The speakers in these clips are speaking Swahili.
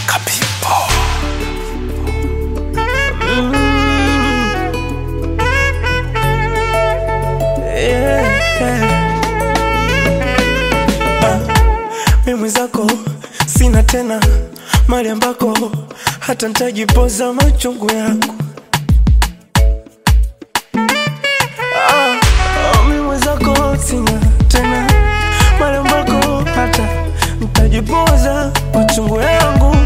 Kapipo. Mimi zako sina tena mali ambako hata nitajipoza machungu yangu. Mimi zako sina tena mali ambako hata nitajipoza machungu yangu.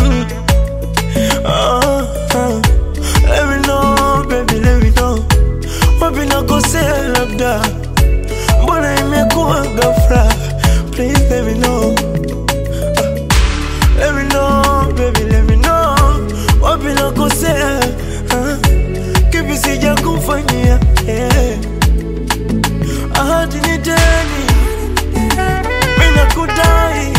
Let me know, baby, let me know. Wapi nakosea labda, mbona imekuwa ghafla? Please let me know. Let me know, baby, let me know. Wapi nakosea, kipi sijakufanyia, ahadi ni deni, mimi nakudai,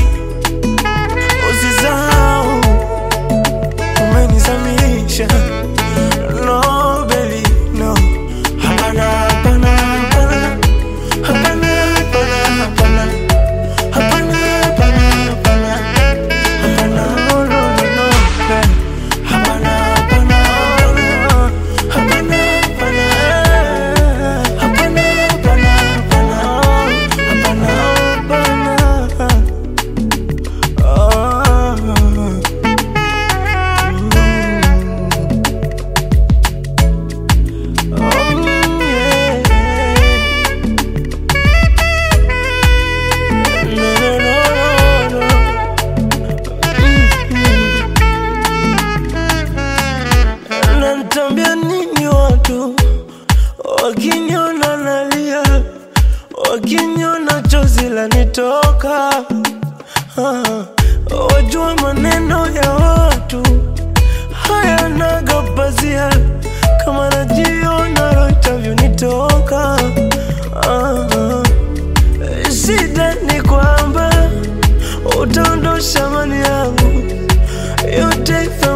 usisahau, umenizamisha. No, baby, no. Hapana, hapana, hapana. Hapana, hapana, hapana. Hapana, hapana, hapana. Hapana, no, no, no, no. Hapana, hapana, hapana. Hapana, hapana. Hapana, hapana, hapana. Hapana, hapana. Nanitambia nini watu wakiniona nalia, wakiniona chozi lanitoka. Wajua maneno ya watu hayanaga pazia, kama najiona roho itavyonitoka. Shida ni kwamba utaondosha mali yangu yote.